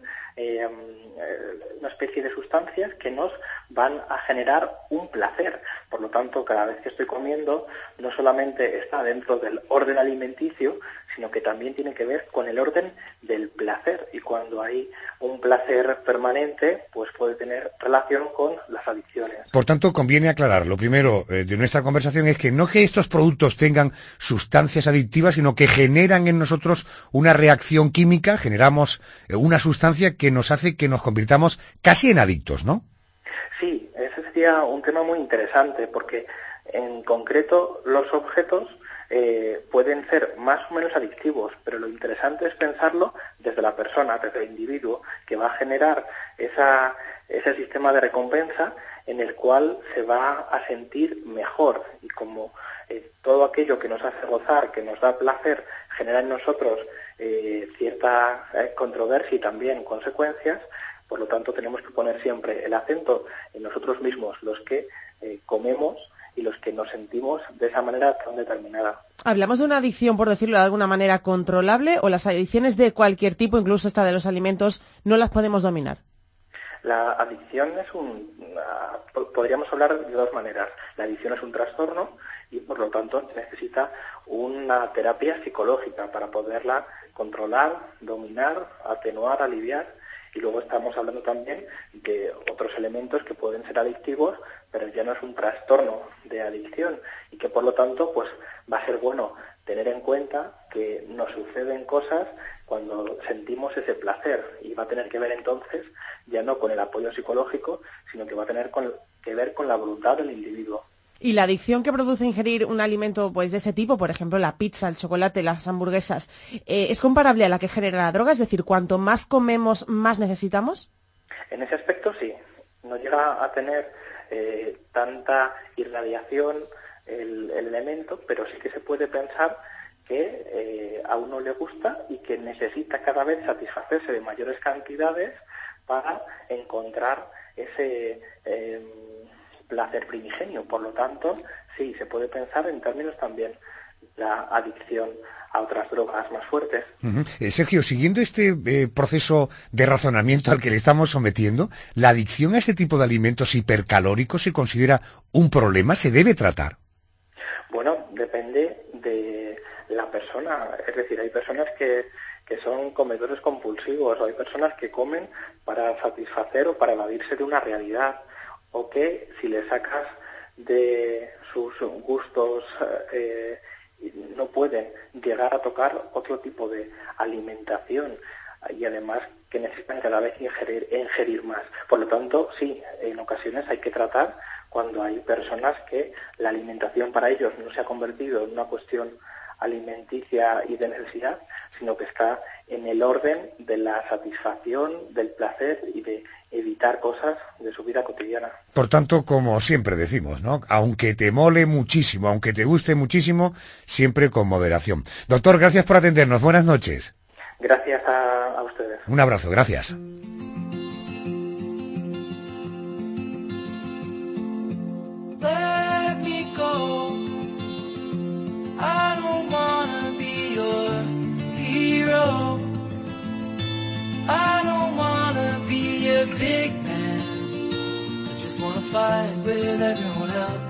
una especie de sustancias que nos van a generar un placer. Por lo tanto, cada vez que estoy comiendo, no solamente está dentro del orden alimenticio, sino que también tiene que ver con el orden del placer. Y cuando hay un placer permanente, pues puede tener relación con las adicciones. Por tanto, conviene aclarar, lo primero de nuestra conversación es que no que estos productos tengan sustancias adictivas, sino que generan en nosotros una reacción química, generamos una sustancia que nos hace que nos convirtamos casi en adictos, ¿no? Sí, ese sería un tema muy interesante, porque en concreto los objetos pueden ser más o menos adictivos, pero lo interesante es pensarlo desde la persona, desde el individuo, que va a generar ese sistema de recompensa en el cual se va a sentir mejor. Y como todo aquello que nos hace gozar, que nos da placer, genera en nosotros cierta controversia y también consecuencias, por lo tanto tenemos que poner siempre el acento en nosotros mismos, los que comemos y los que nos sentimos de esa manera tan determinada. ¿Hablamos de una adicción, por decirlo de alguna manera, controlable, o las adicciones de cualquier tipo, incluso esta de los alimentos, no las podemos dominar? La adicción podríamos hablar de dos maneras. La adicción es un trastorno y por lo tanto necesita una terapia psicológica para poderla controlar, dominar, atenuar, aliviar. Y luego estamos hablando también de otros elementos que pueden ser adictivos, pero ya no es un trastorno de adicción y que por lo tanto pues va a ser bueno tener en cuenta que nos suceden cosas cuando sentimos ese placer, y va a tener que ver entonces ya no con el apoyo psicológico, sino que va a tener que ver con la voluntad del individuo. ¿Y la adicción que produce ingerir un alimento pues de ese tipo, por ejemplo la pizza, el chocolate, las hamburguesas, es comparable a la que genera la droga? Es decir, cuanto más comemos, más necesitamos. En ese aspecto sí, no llega a tener tanta irradiación el elemento, pero sí que se puede pensar que a uno le gusta y que necesita cada vez satisfacerse de mayores cantidades para encontrar ese placer primigenio. Por lo tanto, sí, se puede pensar en términos también la adicción a otras drogas más fuertes. Sergio, siguiendo este proceso de razonamiento al que le estamos sometiendo, ¿la adicción a ese tipo de alimentos hipercalóricos se considera un problema? ¿Se debe tratar? Bueno, depende de la persona. Es decir, hay personas que son comedores compulsivos, o hay personas que comen para satisfacer o para evadirse de una realidad, o que si le sacas de sus gustos no pueden llegar a tocar otro tipo de alimentación, y además que necesitan cada vez ingerir más. Por lo tanto, sí, en ocasiones hay que tratar cuando hay personas que la alimentación para ellos no se ha convertido en una cuestión alimenticia y de necesidad, sino que está en el orden de la satisfacción, del placer y de evitar cosas de su vida cotidiana. Por tanto, como siempre decimos, ¿no? Aunque te mole muchísimo, aunque te guste muchísimo, siempre con moderación. Doctor, gracias por atendernos. Buenas noches. Gracias a ustedes. Un abrazo, gracias. Let me go. I don't wanna be your hero. I don't wanna be a big man. I just wanna fight with everyone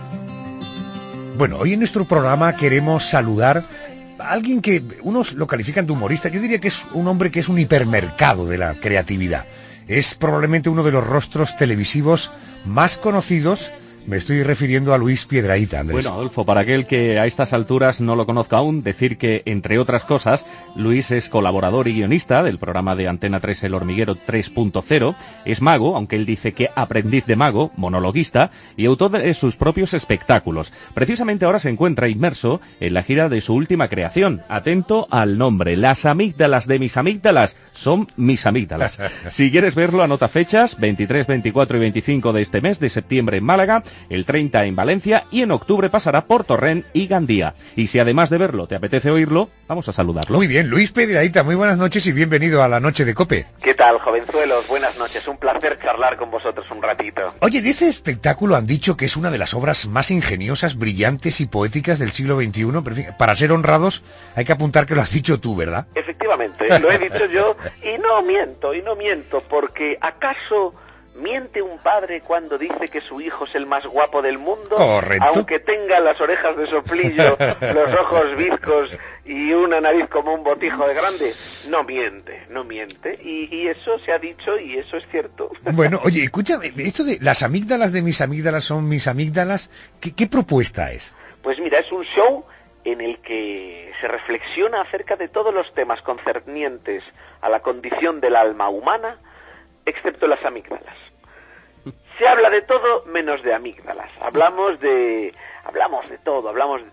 else. Bueno, hoy en nuestro programa queremos saludar a alguien que unos lo califican de humorista. Yo diría que es un hombre que es un hipermercado de la creatividad. Es probablemente uno de los rostros televisivos más conocidos. Me estoy refiriendo a Luis Piedrahita, Andrés. Bueno, Adolfo, para aquel que a estas alturas no lo conozca aún, decir que, entre otras cosas, Luis es colaborador y guionista del programa de Antena 3 El Hormiguero 3.0, es mago, aunque él dice que aprendiz de mago, monologuista, y autor de sus propios espectáculos. Precisamente ahora se encuentra inmerso en la gira de su última creación. Atento al nombre, Las amígdalas de mis amígdalas son mis amígdalas. Si quieres verlo, anota fechas, 23, 24 y 25 de este mes de septiembre en Málaga, el 30 en Valencia y en octubre pasará por Torrent y Gandía. Y si además de verlo te apetece oírlo, vamos a saludarlo. Muy bien, Luis Piedrahita, muy buenas noches y bienvenido a la Noche de COPE. ¿Qué tal, jovenzuelos? Buenas noches, un placer charlar con vosotros un ratito. Oye, de este espectáculo han dicho que es una de las obras más ingeniosas, brillantes y poéticas del siglo XXI, pero en fin, para ser honrados hay que apuntar que lo has dicho tú, ¿verdad? Efectivamente, lo he dicho yo y no miento, porque ¿acaso miente un padre cuando dice que su hijo es el más guapo del mundo? Correcto. Aunque tenga las orejas de soplillo, los ojos bizcos y una nariz como un botijo de grande. No miente. Y eso se ha dicho y eso es cierto. Bueno, oye, escúchame, esto de las amígdalas de mis amígdalas son mis amígdalas, ¿qué propuesta es? Pues mira, es un show en el que se reflexiona acerca de todos los temas concernientes a la condición del alma humana, excepto las amígdalas. Se habla de todo menos de amígdalas. Hablamos de todo,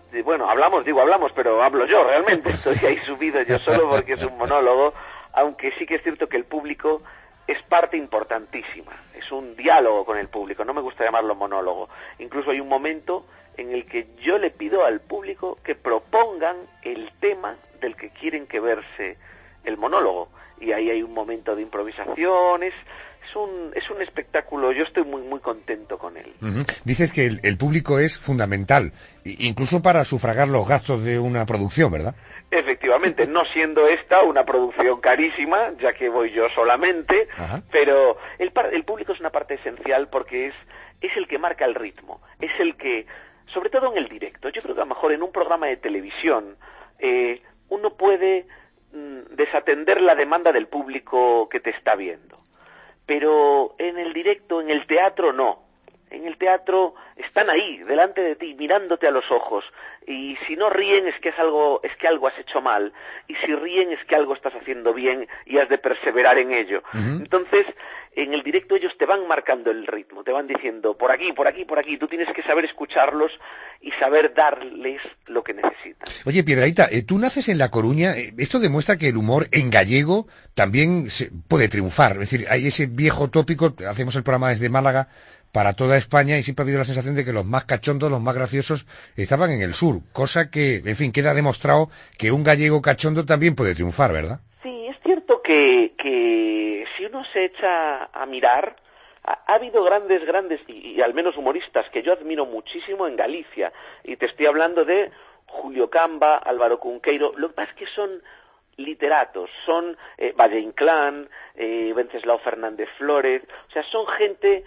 pero hablo yo realmente. Estoy ahí subido yo solo porque es un monólogo, aunque sí que es cierto que el público es parte importantísima. Es un diálogo con el público, no me gusta llamarlo monólogo. Incluso hay un momento en el que yo le pido al público que propongan el tema del que quieren que verse el monólogo. Y ahí hay un momento de improvisación, es un espectáculo, yo estoy muy contento con él. Dices que el público es fundamental, incluso para sufragar los gastos de una producción, ¿verdad? Efectivamente, no siendo esta una producción carísima, ya que voy yo solamente, pero el público es una parte esencial porque es el que marca el ritmo, es el que, sobre todo en el directo, yo creo que a lo mejor en un programa de televisión uno puede desatender la demanda del público que te está viendo. Pero en el directo, en el teatro, no. En el teatro están ahí, delante de ti, mirándote a los ojos. Y si no ríen es que algo has hecho mal. Y si ríen es que algo estás haciendo bien y has de perseverar en ello. Entonces, en el directo ellos te van marcando el ritmo, te van diciendo por aquí, por aquí, por aquí. Tú tienes que saber escucharlos y saber darles lo que necesitan. Oye, Piedrahita, tú naces en La Coruña. Esto demuestra que el humor en gallego también puede triunfar. Es decir, hay ese viejo tópico, hacemos el programa desde Málaga para toda España y siempre ha habido la sensación de que los más cachondos, los más graciosos estaban en el sur, cosa que, en fin, queda demostrado que un gallego cachondo también puede triunfar, ¿verdad? Sí, es cierto que si uno se echa a mirar, ha habido grandes, y al menos humoristas que yo admiro muchísimo en Galicia, y te estoy hablando de Julio Camba, Álvaro Cunqueiro. Lo que pasa es que son literatos, son Valle Inclán, Wenceslao Fernández Flórez, o sea, son gente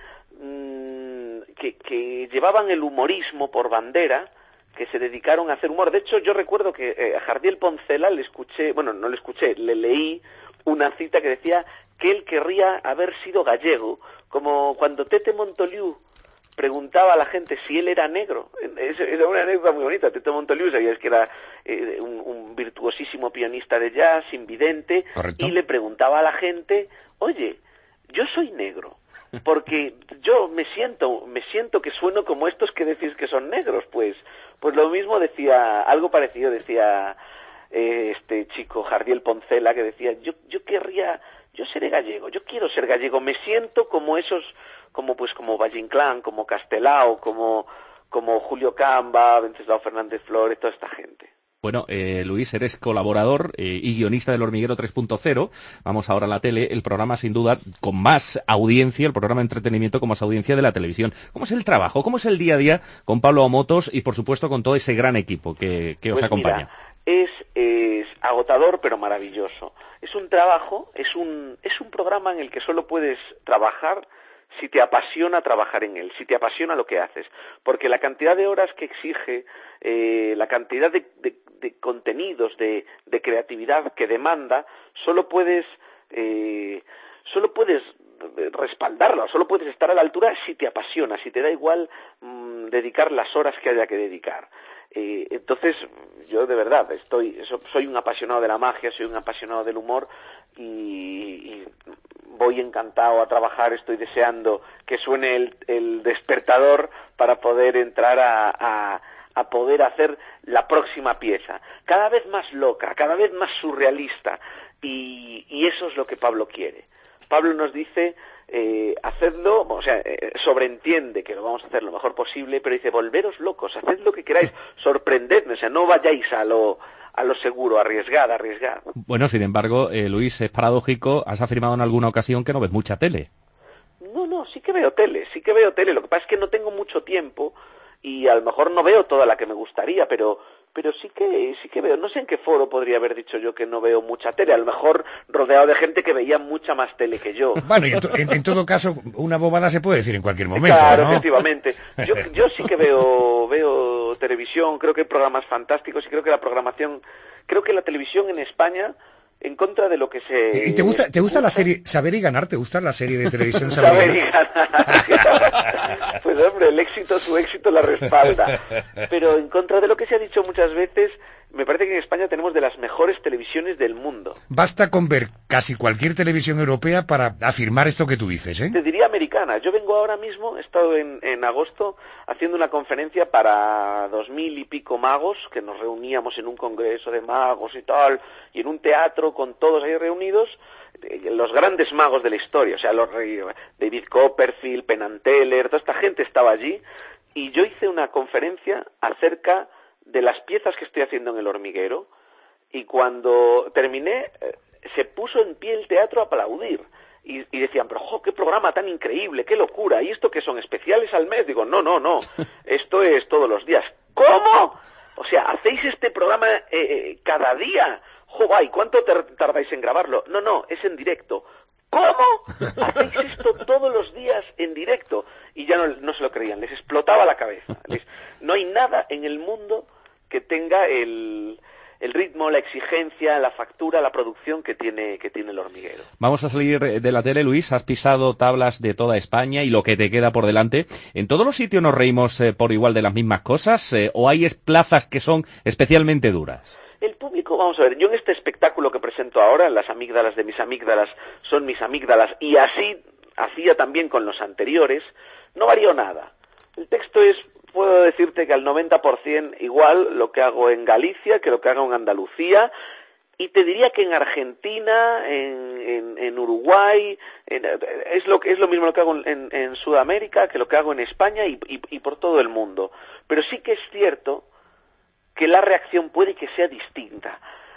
que llevaban el humorismo por bandera, que se dedicaron a hacer humor. De hecho, yo recuerdo que a Jardiel Poncela le leí una cita que decía que él querría haber sido gallego, como cuando Tete Montoliu preguntaba a la gente si él era negro. Era una anécdota muy bonita. Tete Montoliu, sabías que era un virtuosísimo pianista de jazz, invidente, y le preguntaba a la gente, oye, yo soy negro, porque yo me siento que sueno como estos que decís que son negros. Pues lo mismo decía, algo parecido decía este chico Jardiel Poncela, que decía, yo seré gallego, yo quiero ser gallego, me siento como esos, como Valle Inclán, como Castelao, como Julio Camba, Wenceslao Fernández Flórez, toda esta gente. Bueno, Luis, eres colaborador y guionista del Hormiguero 3.0. Vamos ahora a la tele, el programa sin duda con más audiencia, el programa de entretenimiento con más audiencia de la televisión. ¿Cómo es el trabajo? ¿Cómo es el día a día con Pablo Omotos y, por supuesto, con todo ese gran equipo que os acompaña? Mira, es agotador pero maravilloso. Es un trabajo, es un programa en el que solo puedes trabajar si te apasiona trabajar en él, si te apasiona lo que haces, porque la cantidad de horas que exige, la cantidad de contenidos, de creatividad que demanda, solo puedes respaldarla, solo puedes estar a la altura si te apasiona, si te da igual dedicar las horas que haya que dedicar. Entonces, yo de verdad soy un apasionado de la magia, soy un apasionado del humor y voy encantado a trabajar. Estoy deseando que suene el despertador para poder entrar a poder hacer la próxima pieza, cada vez más loca, cada vez más surrealista, y eso es lo que Pablo quiere. Pablo nos dice, hacedlo, o sea, sobreentiende que lo vamos a hacer lo mejor posible, pero dice, volveros locos, haced lo que queráis, sorprendedme, o sea, no vayáis a lo seguro, arriesgad. Bueno, sin embargo, Luis, es paradójico, has afirmado en alguna ocasión que no ves mucha tele. No, sí que veo tele, lo que pasa es que no tengo mucho tiempo y a lo mejor no veo toda la que me gustaría, pero sí que veo. No sé en qué foro podría haber dicho yo que no veo mucha tele, a lo mejor rodeado de gente que veía mucha más tele que yo. Bueno, y en todo caso, una bobada se puede decir en cualquier momento, claro, ¿no? Efectivamente. Yo sí que veo televisión, creo que hay programas fantásticos y creo que la televisión en España, en contra de lo que se... ¿Y te gusta la serie Saber y Ganar? ¿Te gusta la serie de televisión Saber y Ganar? Pues hombre, su éxito la respalda. Pero en contra de lo que se ha dicho muchas veces, me parece que en España tenemos de las mejores televisiones del mundo. Basta con ver casi cualquier televisión europea para afirmar esto que tú dices, ¿eh? Te diría americana. Yo vengo ahora mismo, he estado en agosto haciendo una conferencia para 2000 y pico magos, que nos reuníamos en un congreso de magos y tal, y en un teatro con todos ahí reunidos, los grandes magos de la historia, o sea, David Copperfield, Penn and Teller, toda esta gente estaba allí, y yo hice una conferencia acerca de las piezas que estoy haciendo en El Hormiguero, y cuando terminé, se puso en pie el teatro a aplaudir, y decían, pero ¡jo, qué programa tan increíble, qué locura! ¿Y esto qué son, especiales al mes? Digo, no, esto es todos los días. ¿Cómo? O sea, ¿hacéis este programa cada día? ¡Joder! ¿Cuánto tardáis en grabarlo? No, es en directo. ¿Cómo? ¿Hacéis esto todos los días en directo? Y ya no se lo creían, les explotaba la cabeza. No hay nada en el mundo que tenga el ritmo, la exigencia, la factura, la producción que tiene El Hormiguero. Vamos a salir de la tele, Luis. Has pisado tablas de toda España y lo que te queda por delante. ¿En todos los sitios nos reímos por igual de las mismas cosas? ¿O hay plazas que son especialmente duras? El público, vamos a ver, yo en este espectáculo que presento ahora, las amígdalas de mis amígdalas son mis amígdalas, y así hacía también con los anteriores, no varió nada. El texto es, puedo decirte que al 90% igual lo que hago en Galicia que lo que hago en Andalucía, y te diría que en Argentina, en Uruguay, es lo mismo lo que hago en Sudamérica que lo que hago en España y por todo el mundo. Pero sí que es cierto que la reacción puede que sea distinta.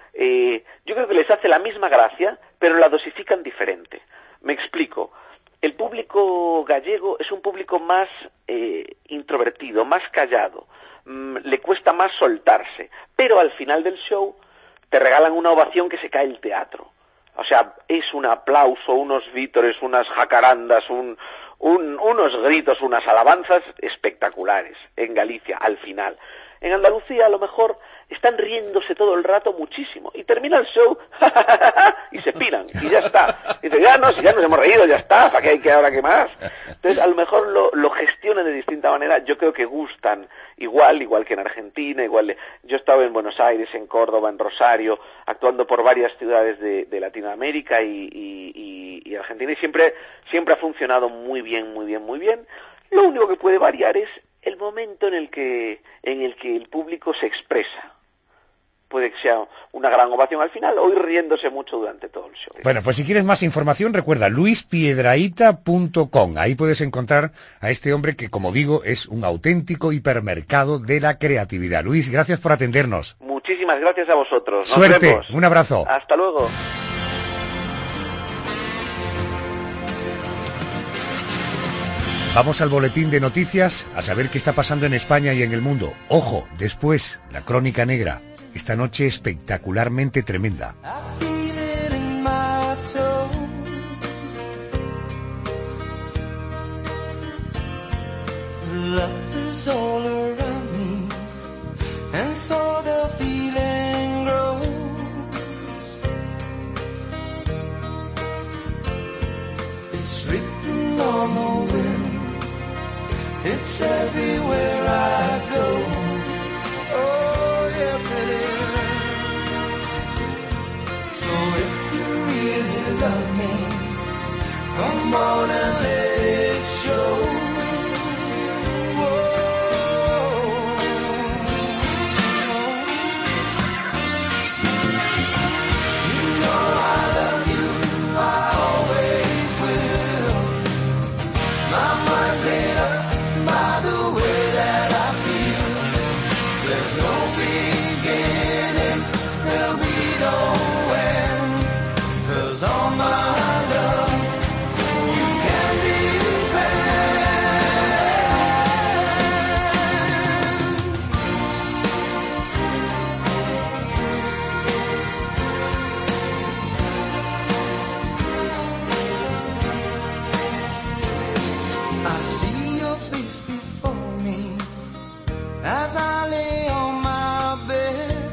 yo creo que les hace la misma gracia, pero la dosifican diferente. Me explico. El público gallego es un público más introvertido, más callado, le cuesta más soltarse, pero al final del show te regalan una ovación que se cae el teatro. O sea, es un aplauso, unos vítores, unas jacarandas, unos gritos, unas alabanzas espectaculares en Galicia al final. En Andalucía a lo mejor están riéndose todo el rato muchísimo y termina el show y se piran y ya está. Y dicen, si ya nos hemos reído, ya está, ¿para qué hay que ahora qué más? Entonces a lo mejor lo gestionan de distinta manera. Yo creo que gustan igual que en Argentina, yo he estado en Buenos Aires, en Córdoba, en Rosario, actuando por varias ciudades de Latinoamérica y Argentina, y siempre ha funcionado muy bien. Lo único que puede variar es el momento en el que el público se expresa. Puede que sea una gran ovación al final o ir riéndose mucho durante todo el show. Bueno, pues si quieres más información, recuerda luispiedrahita.com. Ahí puedes encontrar a este hombre que, como digo, es un auténtico hipermercado de la creatividad. Luis, gracias por atendernos. Muchísimas gracias a vosotros. Nos Suerte, vemos. un abrazo. Hasta luego. Vamos al boletín de noticias a saber qué está pasando en España y en el mundo. Ojo, después, la crónica negra. Esta noche espectacularmente tremenda. It's everywhere I go. Oh, yes it is. So if you really love me, come on and let it show. You know I love you, I always will. My mind's made up by the way that I feel. There's no beginning, there'll be no end. 'Cause all my love, you can I see your face before me as I lay on my bed.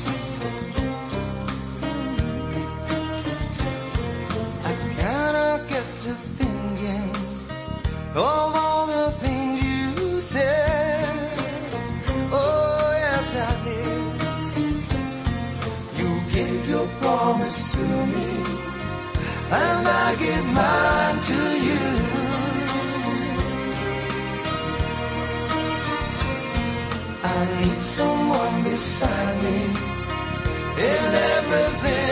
I kinda get to thinking of all the things you said. Oh, yes, I did. You gave your promise to me, and I give mine to you. I need someone beside me in everything